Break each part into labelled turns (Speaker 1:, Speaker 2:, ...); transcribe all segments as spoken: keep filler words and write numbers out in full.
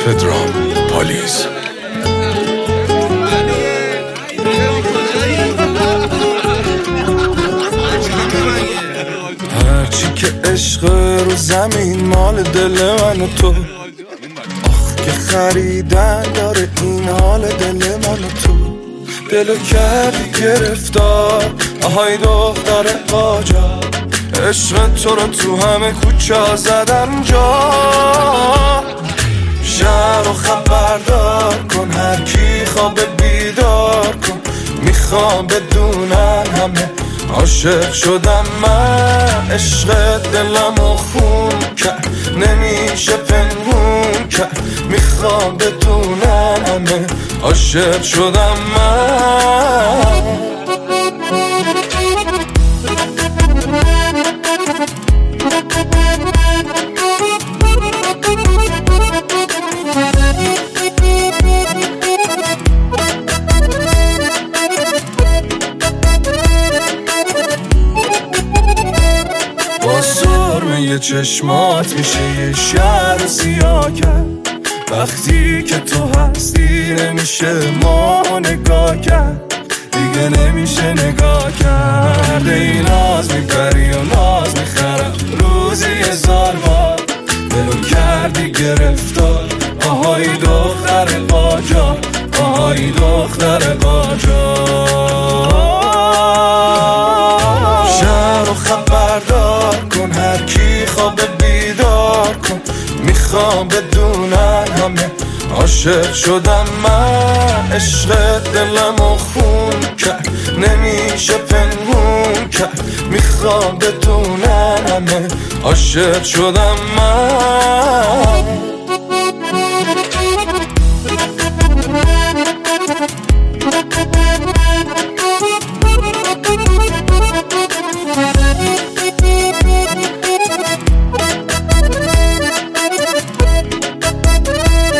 Speaker 1: پدرام پالیز. هرچی که عشق رو زمین مال دل من و تو، آخ که خریدن داره این حال دل من و تو. دلو کردی گرفتار آهای دختر قاجار، عشق تو رو تو همه کوچه زدم جا. شهر رو خبردار کن، هر کی خواب بیدار کن، میخوام بدونن همه عاشق شدم من. عشق دلمو خون کرد نمیشه پنهون کرد، میخوام بدونن همه عاشق شدم من. یه چشمات میشه یه شهر سیاه کرد، وقتی که تو هستی نمیشه ما نگاه کرد، دیگه نمیشه نگاه کرد. ای ناز میبری و ناز میخرم روزی هزار بار، دلو کردی گرفتار آهای دختر قاجار، آهای دختر قاجار. شهر رو خبردار کن، هر کی خواب بیدار کن، میخوام بدونن همه عاشق شدم من. عشق دلمو خون کرد نمیشه پنهون کرد، میخوام بدونن همه عاشق شدم من.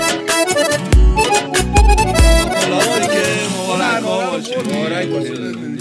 Speaker 2: مبارک باشه.